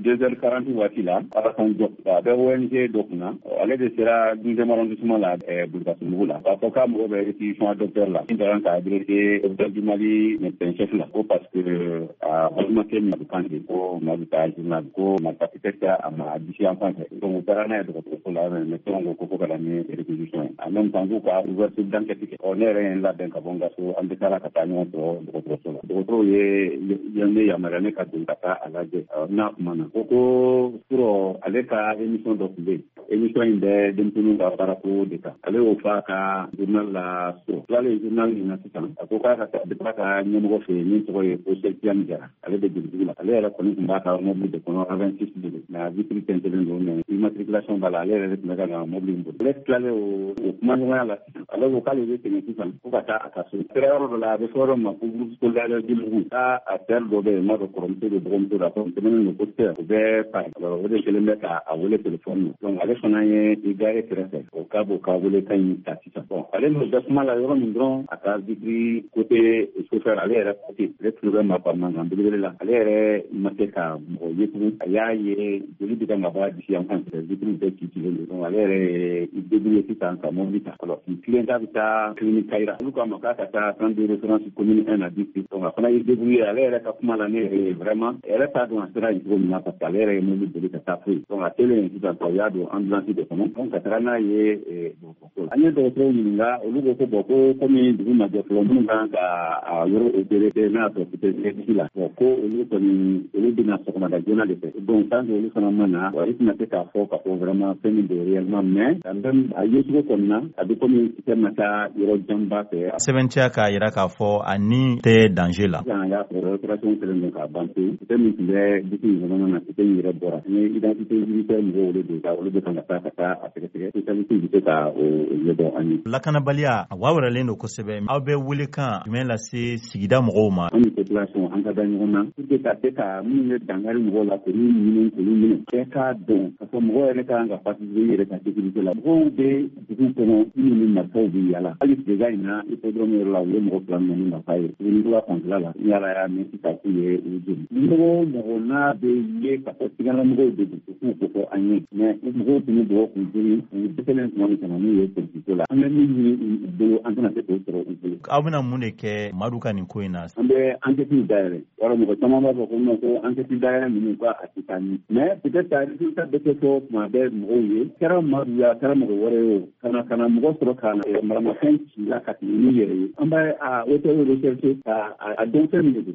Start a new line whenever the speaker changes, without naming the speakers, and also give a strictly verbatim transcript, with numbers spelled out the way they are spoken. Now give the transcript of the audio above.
deux heures quarante waati la Alassane Diop a bɛ O N G dɔ kunna ale de sera douzième arrondissement la Burkasumugu la k'a fɔ k'a mago bɛ réquisition docteur la min taara k'a adressé docteur du Mali médecin chef la ko parce que a balimakɛ Madu Kante ko Madu ka journal ko malpratique a ma disi en français donc u taara n'a ye dɔgɔtɔrɔso la médecin ko ko ka na ni réquisition ye en même temps k'u ka ouverture d'enquête kɛ ɔ ne yɛrɛ ye n labɛn ka bɔ n ka so an bɛ taara ka taa ɲɔgɔn sɔrɔ dɔgɔtɔrɔso la dɔgɔtɔrɔw ye ye ne yamaruya ne ka don ka taa a lajɛ n'a kuma na ko ko surɔ ale ka émission dɔ tun bɛ yen émission in bɛ denmisɛnninw ka baarako de kan ale y'o fɔ a ka journal la so tilalen journal in na sisan a ko k'a ka taa ka ɲɛmɔgɔ fɛ yen min tɔgɔ ye ko Sekiane Jara ale bɛ Jigitigiw la ale yɛrɛ kɔni tun b'a ka mobili de kɔnɔ A vingt-six de don nka vitre tɛntɛlen don mais immatriculation b'a la ale yɛrɛ de tun bɛ ka na mobili in boli ale tilalen o o kumaɲɔgɔnya la sisan ale ko k'ale bɛ tɛmɛ sisan ko ka taa a ka so sera yɔrɔ dɔ la a bɛ fɔ yɔrɔ min ma ko groupe scolaire Dimugu k'a a père dɔ bɛ yen n'a dɔn kɔrɔmuso de dɔgɔmuso la ko tɛmɛnen don ko père o bɛ Paris alors o de kɛlen bɛ k'a wele téléphone na donc ale fana ye i gare kɛrɛfɛ o k'a b'o ka wele kan in ta sisan bon ale n'o bɛɛ kuma la yɔrɔ min dɔrɔn a ka vitre côté chauffeur ale yɛrɛ côté ale tulo bɛ maa mankan belebele la ale yɛrɛ ma se ka mɔgɔ ye tugun a y'a ye joli bɛ ka maa bɔ a disi yan fan fɛ vitre bɛɛ ci cilen don donc ale yɛrɛ ye i débrouillé sisan ka mobili ta alors k'i tilen k'a bɛ taa clinique Kayira olu k'a ma k'a ka taa centre de référence commune un na district donc a fana y'i débrouillé ale yɛrɛ ka kuma la ne yɛrɛ ye vraiment yɛrɛ t'a dɔn a sera yen cogo min na parce que ale yɛrɛ ye mobili boli ka taa foyi donc a selen yen sisan o y'a don ambulance de kɔnɔ donc ka taga n'a ye dɔgɔtɔrɔso la an ye dɔgɔtɔrɔw ɲininka olu ko ko bon ko komi dugu ma jɛ fɔlɔ minnu kan ka a yɔrɔ opéré n'a sɔrɔ peut-être la bon ko olu kɔni olu bɛna sɔgɔmada joona de fɛ donc tant que olu fana ma na wa i tɛna se k'a fɔ ka fɔ vraiment fɛn min don réellement mais quand même a ye cogo kɔni na a bɛ komi kisɛ ma taa yɔrɔ janba fɛ
sɛbɛntiya k'a yira k'a fɔ a ni tɛ danger la
sisan a y'a sɔrɔ opération kɛlen don k'a ban pewu kisɛ min tun bɛ disi in kɔnɔna na kisɛ in yɛrɛ bɔra ni identité judiciaire mɔgɔw olu de ka olu bɛ kan ka taa ka taa a sɛgɛsɛgɛ spécialiste bɛ se ka o ɲɛdɔn an ye
lakanabaliya a wawuralen don kosɛbɛ aw bɛ wele kan jumɛn lase sigida mɔgɔw ma
an ni population an ka da ɲɔgɔn na pour que ka se ka minnu ye dankari mɔgɔw la k'olu ɲini k'olu minɛ bɛɛ k'a dɔn ka fɔ mɔgɔw yɛrɛ kan ka participer yɛrɛ ka sécurité la mɔgɔw bɛ dugu kɔnɔ minnu ni marifaw bɛ yala hali dega in na hippodrome yɔrɔ la u ye mɔgɔ fila minɛ ni marifa ye tuguni fanfɛla la ni ala y'a mɛn sisan k'u ye u joli mɔgɔ mɔgɔ n'a bɛ ye ka fɔ sigalamɔgɔw de don k'u ko fɔ an ye mais mɔgɔw tun bɛ bɔ k'u joli u dɛsɛlen tuma min kama n'u ye politique la an bɛ min ɲini u bolo an tɛna se k'o sɔrɔ u bolo
aw bɛna mun de kɛ Madu ka nin ko in na
an bɛ enquête dayɛlɛ yɔrɔ mɔgɔ caman b'a fɔ ko non ko enquête dayɛlɛ ninnu ko a tɛ taa ɲɛ mais peut-être a résultat bɛ kɛ fɔ tuma bɛɛ mɔgɔw ye kɛra Madu ye a kɛra mɔgɔ wɛrɛ ye o kana kana mɔgɔ sɔrɔ ka maramafɛn ci la ka tɛmɛ ni yɛrɛ ye an b'a a hauteur de recherche ka a dɔn fɛn min de don